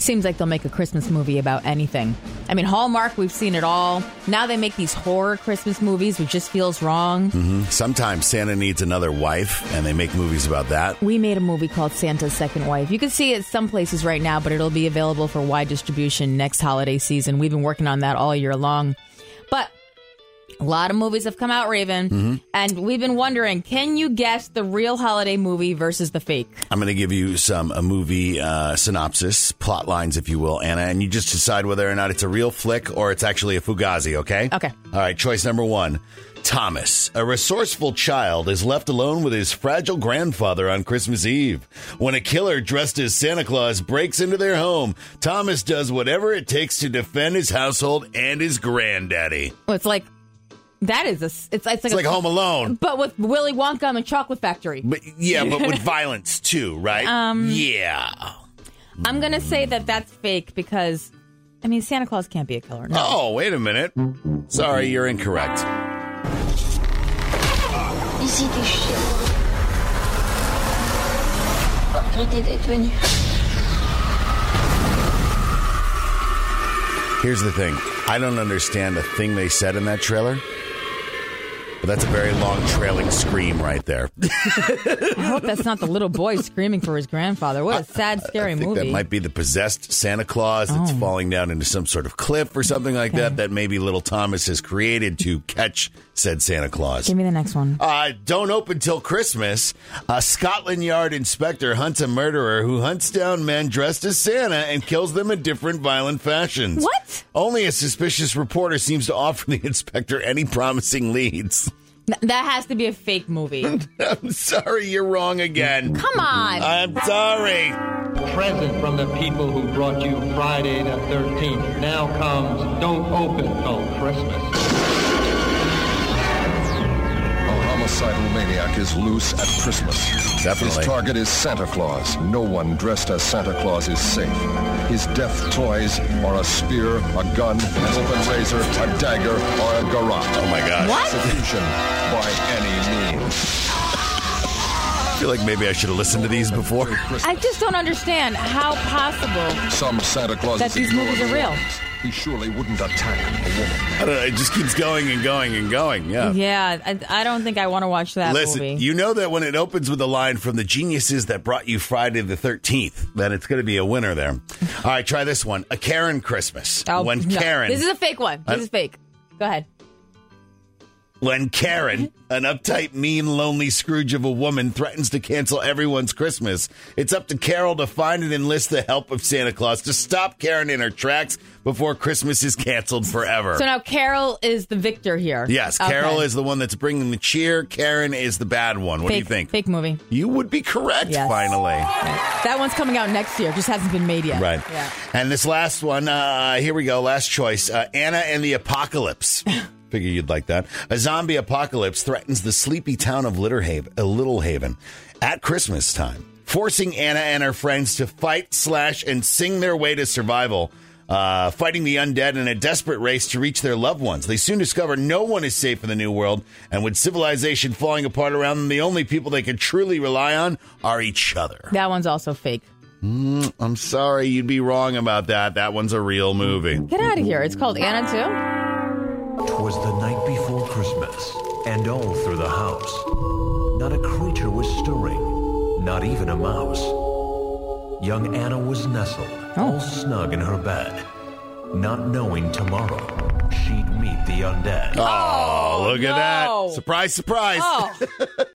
Seems like they'll make a Christmas movie about anything. I mean, Hallmark, we've seen it all. Now they make these horror Christmas movies, which just feels wrong. Mm-hmm. Sometimes Santa needs another wife, and they make movies about that. We made a movie called Santa's Second Wife. You can see it some places right now, but it'll be available for wide distribution next holiday season. We've been working on that all year long. But a lot of movies have come out, Raven, and we've been wondering, can you guess the real holiday movie versus the fake? I'm going to give you a movie synopsis, plot lines, if you will, Anna, and you just decide whether or not it's a real flick or it's actually a Fugazi, okay? Okay. All right, choice number 1. Thomas, a resourceful child, is left alone with his fragile grandfather on Christmas Eve. When a killer dressed as Santa Claus breaks into their home, Thomas does whatever it takes to defend his household and his granddaddy. Well, it's like... That is it's like Home Alone, but with Willy Wonka and the Chocolate Factory. But with violence too, right? Yeah. I'm gonna say that's fake because, I mean, Santa Claus can't be a killer. No. Oh, wait a minute. Sorry, you're incorrect. Ici des chiens. Regrettez d'être venu. Here's the thing. I don't understand a thing they said in that trailer. But that's a very long trailing scream right there. I hope that's not the little boy screaming for his grandfather. What a sad, scary movie. movie. That might be the possessed Santa Claus that's falling down into some sort of cliff or something like that maybe little Thomas has created to catch said Santa Claus. Give me the next one. Don't open till Christmas. A Scotland Yard inspector hunts a murderer who hunts down men dressed as Santa and kills them in different violent fashions. What? Only a suspicious reporter seems to offer the inspector any promising leads. That has to be a fake movie. I'm sorry, you're wrong again. Come on. I'm sorry. Present from the people who brought you Friday the 13th. Now comes Don't Open Till Christmas. Homicidal maniac is loose at Christmas. Definitely. His target is Santa Claus. No one dressed as Santa Claus is safe. His death toys are a spear, a gun, an open razor, a dagger, or a garrote. Oh my gosh. What? Execution by any means. I feel like maybe I should have listened to these before. I just don't understand how possible Some Santa Clauses that these movies are real. He surely wouldn't attack a woman. I don't know, it just keeps going and going and going. Yeah. Yeah, I don't think I want to watch that Listen, movie. you know that when it opens with a line from the geniuses that brought you Friday the 13th, that it's going to be a winner there. All right, try this one. A Karen Christmas. When Karen... This is a fake one. This is fake. Go ahead. When Karen, an uptight, mean, lonely Scrooge of a woman, threatens to cancel everyone's Christmas, it's up to Carol to find and enlist the help of Santa Claus to stop Karen in her tracks before Christmas is canceled forever. So now Carol is the victor here. Yes, Carol is the one that's bringing the cheer. Karen is the bad one. What do you think? Fake movie. You would be correct, finally. That one's coming out next year. Just hasn't been made yet. Right. Yeah. And this last one, here we go. Last choice. Anna and the Apocalypse. Figure you'd like that. A zombie apocalypse threatens the sleepy town of Little Haven at Christmas time, forcing Anna and her friends to fight, slash, and sing their way to survival, fighting the undead in a desperate race to reach their loved ones. They soon discover no one is safe in the new world, and with civilization falling apart around them, the only people they can truly rely on are each other. That one's also fake. I'm sorry, you'd be wrong about that. That one's a real movie. Get out of here. It's called Anna, too? 'Twas the night before Christmas, and all through the house, not a creature was stirring, not even a mouse. Young Anna was nestled, all snug in her bed, not knowing tomorrow she'd meet the undead. Oh, look at no. that. Surprise, surprise. Oh.